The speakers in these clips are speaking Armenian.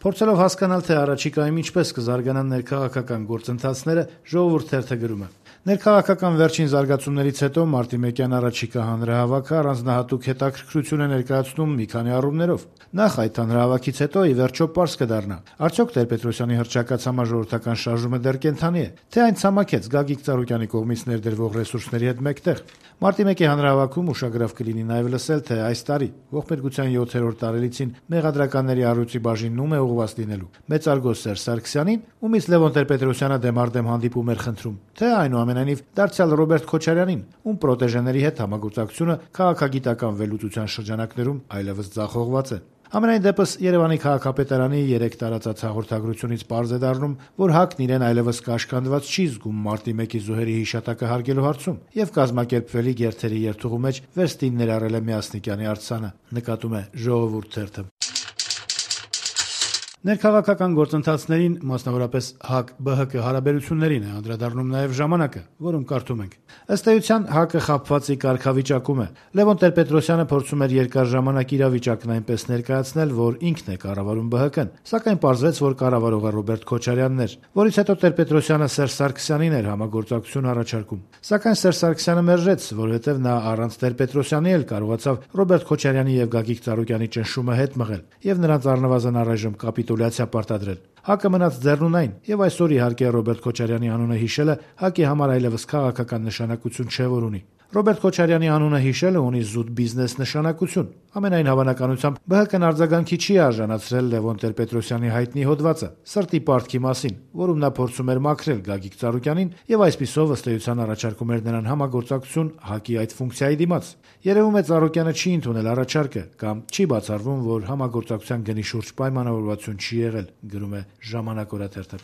Փորձելով հասկանալ, թե առաջիկայում ինչպես կզարգանան ներքաղաքական գործընթացները, Ժողովուրդ թերթը գրում է. Ներքաղաքական վերջին զարգացումներից հետո մարտի 1-յան առաջիկա հանրահավաքը առանձնահատուկ հետաքրքրություն է ներկայացնում մի քանի առումներով։ Նախ այդ հանրահավաքից հետո ի վերջո պարզ կդառնա, արդյոք Տեր-Պետրոսյանի հռչակած համաժողովրդական շարժումը դեռ կենդանի է, թե այն ցամաքեց Գագիկ Ծառուկյանի կողմից ներդրվող ռեսուրսների հետ մեկտեղ։ Մարտի 1-ի հանրահավաքում ուշագրավ կլինի նաև լսել, թե այս տարի ողբերգության 7-րդ տարելիցին մեղադրականների առյուծի բաժինն ում է ուղղված լինելու՝ մեծարգո Սերժ Սարգսյանին, ումից Լևոն Տեր-Պետրոսյանը դեմառդեմ հանդիպում էր խնդրում, թե այնուամենայնիվ դարձյալ Ռոբերտ Քոչարյանին, ում պրոտեժեների հետ համագործակցությունը քաղաքագիտական վերլուծության շրջանակներում այլևս ձախողված է։ Համենայն դեպս Երևանի քաղաքապետարանի 3 տարածած հաղորդագրությունից պարզ է դառնում, որ ՀԱԿ-ն իրեն այլևս կաշկանդված չի զգում մարտի 1-ի զոհերի հիշատակը հարգելու հարցում եւ կազմակերպվելի գերթերի երթուղու մեջ վերստին ներառել է Միասնիկյանի արձանը, նկատում է Ժողովուրդ թերթը։ Ներքաղաքական գործընթացներին, մասնավորապես ՀԱԿ-ԲՀԿ հարաբերություններին է անդրադառնում նաև ժամանակը, որում կարդում ենք. Ըստ էության ՀԱԿ-ը խաբվածի կարգավիճակում է։ Լևոն Տեր-Պետրոսյանը փորձում էր երկար ժամանակ իրավիճակն այնպես ներկայացնել, որ ինքն է կառավարում ԲՀԿ-ն, սակայն պարզվեց, որ կառավարողը Ռոբերտ Քոչարյանն էր, որից հետո Տեր-Պետրոսյանը Սերժ Սարգսյանին էր համագործակցություն առաջարկում։ Սակայն Սերժ Սարգսյանը մերժեց, որովհետև նա առանց Տեր-Պետրոսյանի էլ կարողացավ Ռոբերտ Քոչարյանի եւ Գագիկ Ծառուկյանի ճնշումը հետ մղել եւ նրանց առնվազն առայժմ կապիտուլյացիա պարտադրել։ ՀԱԿ-ը մնաց ձեռնունայն եւ այսօր իհարկե Ռոբերտ Քոչարյանի անունը հիշելը ՀԱԿ-ի համար այլևս քաղաքական նշանակություն չէ, որ ունի։ Ռոբերտ Քոչարյանի անունը հիշելը ունի զուտ բիզնես նշանակություն։ Ամենայն հավանականությամբ ԲՀԿ-ն արձագանքի չի արժանացրել Լևոն Տեր-Պետրոսյանի հայտնի հոդվածը սրտի պարտքի մասին, որում նա փորձում էր մաքրել Գագիկ Ծառուկյանին եւ այսպիսով ըստ էության առաջարկում էր նրան համագործակցություն ՀԱԿ-ի այդ ֆունկցիայի դիմաց։ Երևում է Ծառուկյանը չի ընդունել առաջարկը կամ չի բացառվում, որ համագործակցության գնի շուրջ պայմանավորվածություն չի եղել, գրում է Ժամանակ օրաթերթը։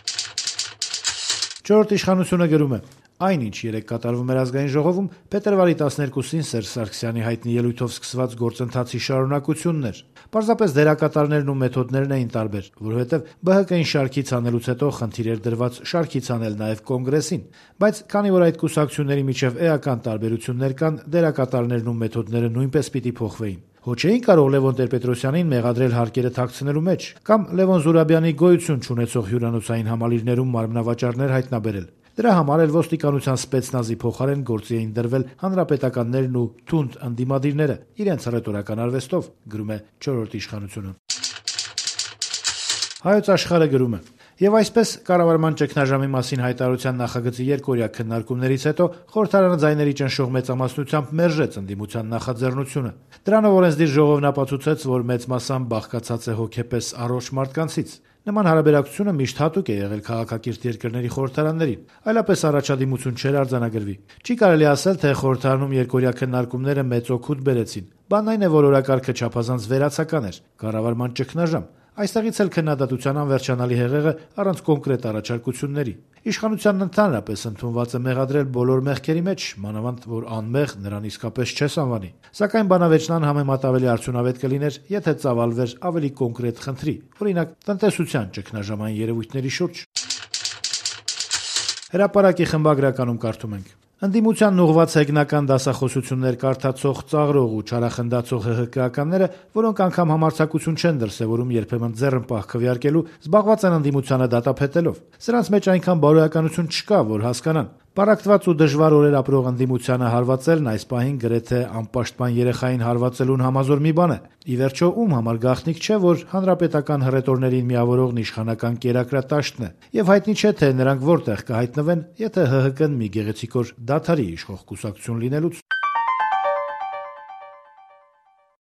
Չորրորդ իշխանությունը գրում է. Այնինչ երեկ կատարվում էր ազգային ժողովում, փետրվարի 12-ին Սերժ Սարգսյանի հայտնի ելույթով սկսված գործընթացի շարունակությունն էր։ Պարզապես դերակատարներն ու մեթոդներն էին տարբեր, որովհետև ԲՀԿ-ին շարքից անելուց հետո խնդիր էր դրված շարքից անել նաև կոնգրեսին, բայց քանի որ այդ կուսակցությունների միջև էական տարբերություններ կան, դերակատարներն ու մեթոդները նույնպես պիտի փոխվեին։ Հո չէին կարող Լևոն Տեր-Պետրոսյանին մեղադրել հարկերը թաքցնելու մեջ կամ Լևոն Զուրաբյանի գոյություն չունեցող հյուրանոցային համալիրներում մարմնավաճառներ հայտնաբերել։ Դրա համար էլ ոստիկանության սպեցնազի փոխարեն գործի էին դրվել հանրապետականներն ու թունդ ընդդիմադիրները իրենց ռետորական արվեստով, գրում է Չորրորդ իշխանությունը։ Հայոց Աշխարհը գրում է. Եվ այսպես կառավարման ճգնաժամի մասին հայտարարության նախագծի երկօրյա քննարկումներից հետո խորհրդարանը ձայների ճնշող մեծամասնությամբ մերժեց ընդդիմության նախաձեռնությունը։ Դրանով օրենսդիր ժողովն ապացուցեց, որ մեծ մասամբ բաղկացած է հոգեպես առողջ մարդկանցից։ Նման հարաբերակցությունը միշտ հատուկ է եղել քաղաքակիրթ երկրների խորհրդարաններին, այլապես առաջադիմություն չէր արձանագրվի։ Չի կարելի ասել, թե խորհրդարանում երկօրյա քննարկումները մեծ օգուտ բերեցին։ Բանն այն է, որ օրակարգը չափազանց վերացական էր, կառավարման ճգնաժամ։ Այստեղից էլ քննադատության անվերջանալի հեղեղը առանց կոնկրետ առաջարկությունների։ Իշխանությանն ընդհանրապես ընդունված է մեղադրել բոլոր մեղքերի մեջ, մանավանդ որ անմեղ նրան իսկապես չես անվանի։ Սակայն բանավեճնան համեմատ ավելի արդյունավետ կլիներ, եթե ծավալվեր ավելի կոնկրետ խնդրի, օրինակ տնտեսության ճգնաժամային երևույթների շուրջ։ Հրապարակի խմբագրականում կարդում ենք. Ընդդիմությանն ուղղված հեգնական դասախոսություններ կարդացող ծաղրող ու չարախնդացող ՀՀԿ-ականները, որոնք անգամ համարձակություն չեն դրսևորում երբեմն ձեռնպահ քվեարկելու, զբաղված են ընդդիմությանը դատապետելով։ Սրանց մեջ այնքան բարոյականություն չկա, որ հասկանան։ Պարակտված ու դժվար օրեր ապրող ընդդիմությանը հարվածելն այս պահին գրեթե անպաշտպան երեխային հարվածելուն համազոր մի բան է։ Ի վերջո ում համար գաղտնիք չէ, որ հանրապետական հռետորներին միավորող իշխանական կերակրատաշտն է, եւ հայտնի չէ, թե նրանք որտեղ կհայտնվեն, եթե ՀՀԿ-ն մի գեղեցիկ օր դադարի իշխող կուսակցություն լինելուց։